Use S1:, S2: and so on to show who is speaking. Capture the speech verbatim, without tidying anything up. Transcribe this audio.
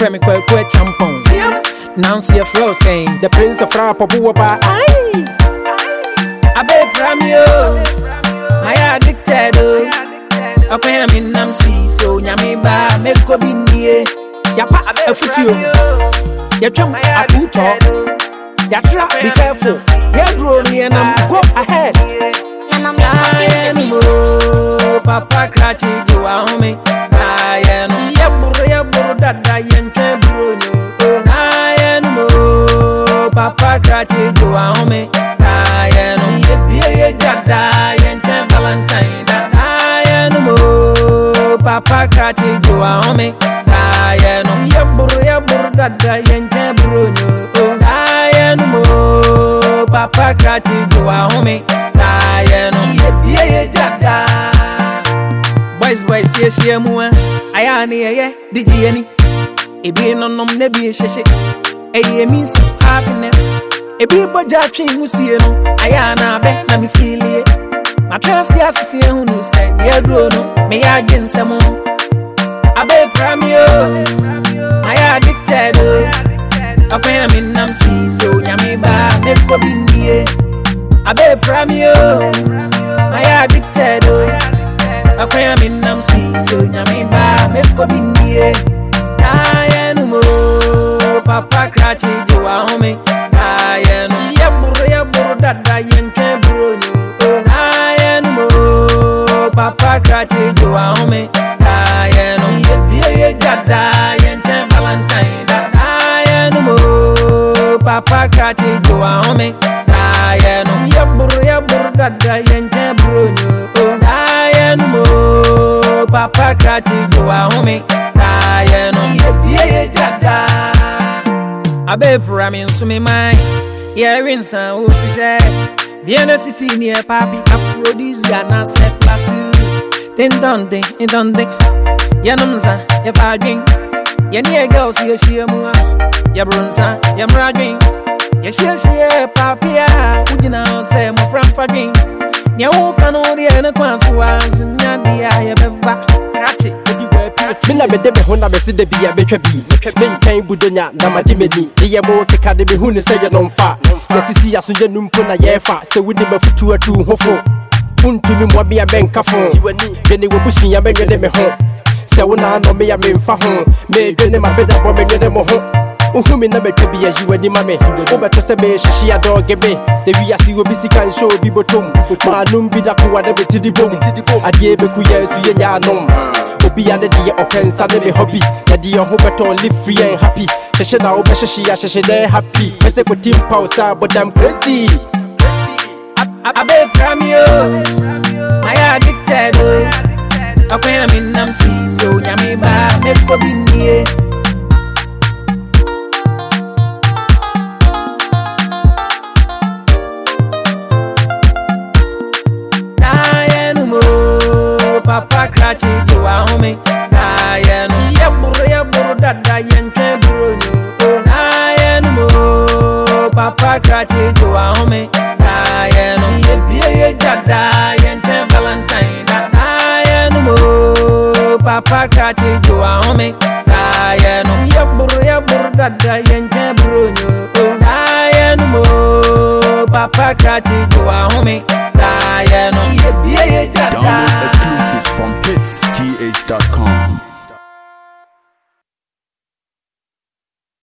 S1: friend me quite quite tampon. Now see a flow saying
S2: the prince of rap abu ba ai.
S1: Abe pramio, my addicted. Okay, I'm in nam see so nyame ba make go be near. Yapa a futio. Ya chum a puto. Ya trap be careful. Ya draw me and I'm go ahead. I know Papa Cratchy do a homie. I know Yabur Yabur that I am Bruno. I know Papa Cratchy do a homie. I know Yabia Jada and Valentine. I know Papa Cratchy do a homie. I know Yabur Yabur that I am Bruno. I know Papa Cratchy do a homie. Boys, boys, yes, yeah, mua. I am here, did you any? A be no nom, nebi a sheshe. A means of happiness. A be bojachin, who see no. I am a bet, let me feel it. My trust, yes, see who said, dear Bruno, may I get some more? I be pramio, I addicted. Okay, I'm in nam see, so yummy ba, make for be near. Abe pramio, I addicted. Okay, I'm in nam see, so nyame ba me ko bi nie. I know Papa Cratchy do a homie. I know yaburu yaburu dada yentwe Bruno. I know Papa Cratchy do a homie. I know yebie jada yentwe Valentine. I know Papa Cratchy do a homie. I know yaburu yaburu dada yentwe Bruno. I know Papa Cratchy do a homie. I know yebie jada. Abe pramin so me mind. Yeah, rinsa who si jet. Vienna City near Papi. Aphrodisia na set last two. Then don't think, it don't think. Ya numza, ya fa drink. Ya near girls, ya share mua. Ya brunsa, ya mra drink. Ya share share Papi. Ujina say mo from for drink. Ya who can only end a consequence. Nyandia, ya beva. Cratchy.
S2: Mina me de me ho na me se de bia betwa bi me nkan budonya na magimeni de ye mo keka de me hu ne se ye no mfa ye sisi aso ye numpo na ye fa se wuni mafutu atu hofo untumi mo me ya menkafo be ne wobusu ya menwede me ho se wona no me ya memfa ho me dwene mabeda bo menwede mo ho uhumi na betwa bi ya jiwani mame wo beto se me shishi ya doge me de wi asi obi sikan show bi botom manum bi da ko wada betidi bom adie be ku ya su ye nya anom Obi ande die opensa ne me hobby na die ho beto live free and happy sheshe na obe sheshe ya sheshe de happy mese ko team pausa but I'm crazy
S1: Abe pramio I addicted Okay I'm in nam see so nyame ba me ko bi nie Papa Cratchy do a homie. I know yaburu yaburu dada yentwe Bruno. I know Papa Cratchy do a homie. I know yebie jada yentwe Valentine. I know Papa Cratchy do a homie. I know yaburu yaburu dada yentwe Bruno. I know Papa Cratchy do a homie. I know yebie jada.
S3: Download exclusives from hits g h dot com.